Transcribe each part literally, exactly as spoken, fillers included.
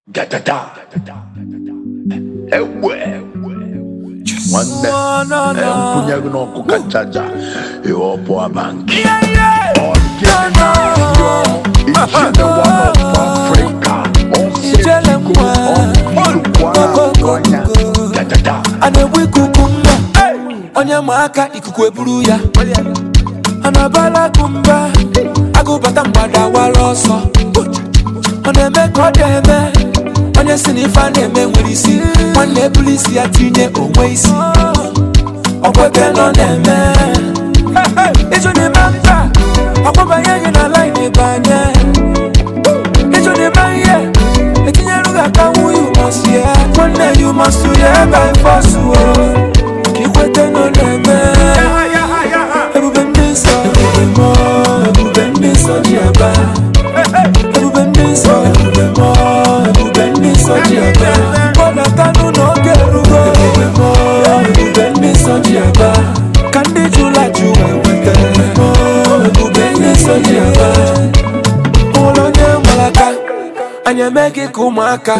Da da da. Ewe. Wande. Empunya gino kukachaja. Eopo abanki. All Kenya. Each and one of Africa. All Seiko. All Kwana. Da da da. Ane wikukumba. Onye maaka ikuku eburu ya. Anabala kumba. Agubata mbada waloso. Onye meko deme. Onye sinifa neme nwirisi. Mwane polisi ya tinye onwe isi. Okweke no neme. Ijo ni mamba. Akwaba yenye na line banye. Ijo ni manye. Ekinye luga kawu you must hear. Mwane you must hear by force. Kikwete no neme. Ebube mbiso. Ebube mo. Ebube mbiso diaba. Ebube mbiso. Ebube mo. Ebube mbiso diaba. Bona tanu no gerugo. Ebube mo. Ebube mbiso diaba. Kandi jula juwe wete. Ebube mbiso diaba. Olonye malaka. Anya meki kumaka.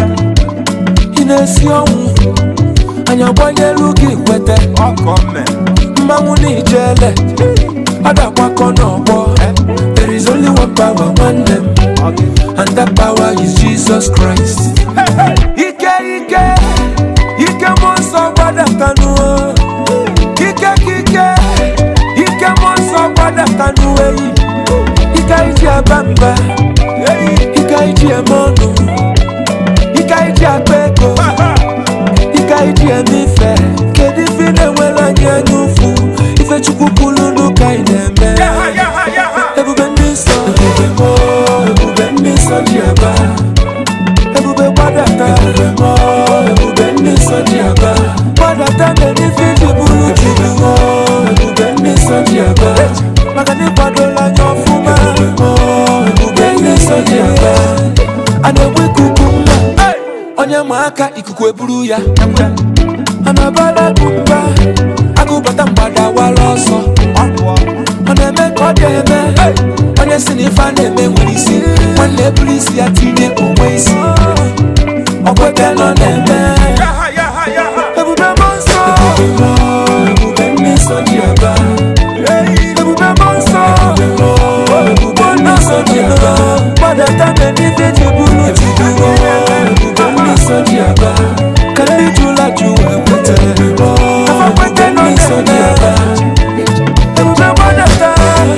Inesi owu. Anya bonye luki wete. Mmanwu ni jele. Ada kwako n'ọgbọ. There is only one power, one name, and that power is Jesus Christ. Ike ike, ike monso bada kanu. Ike ike, ike monso bada kanu. Ike ije abamba, ike ije mono, ike ije akweko, ike ije emife. Kedi fine wela nyenyufu, ife chukupulu nuka ineme. Ebube mbiso, ebube mo, ebube mbiso diaba. Ebube wadata, ebube mo, ebube mbiso diaba. Wadata meni fiji bulu chibi mo, ebube mbiso diaba. Magani padola nyofuma, ebube mo, ebube mbiso diaba. Ane wikukumba, onye maaka ikuku eburu ya. Anabala kumba, agubata mbada waloso. Onye meko deme, onye sinifa neme nwirisi. Mwane polisi ya tinye onwe isi. Okweke no neme. Ebube monso. Ebube mo, ebube mbiso diaba. Ebube monso. Ebube mo, ebube mbiso diaba. Wadata meni fiji bulu chibi mo. Ebube mbiso diaba. Kandi jula juwe wete. Ebube mbiso diaba. Ebube wadata.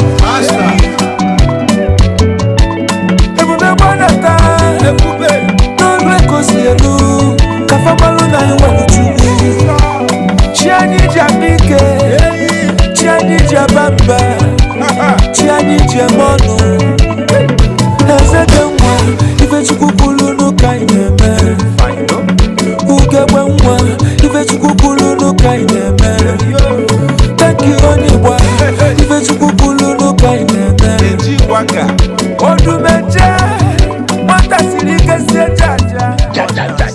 Ebube wadata. Nolwe kosielu. Kafamalu na iwanu chuli. Chiani jabike. Chiani jabamba. Chiani jamonu. Ezeke mwa. Ife chukupulu nuka ineme. Ugebwe mwa. Ife chukupulu nuka ineme. Thank you onibwa. Ife chukupulu nuka ineme. Odumeje. Mata silike sejaja.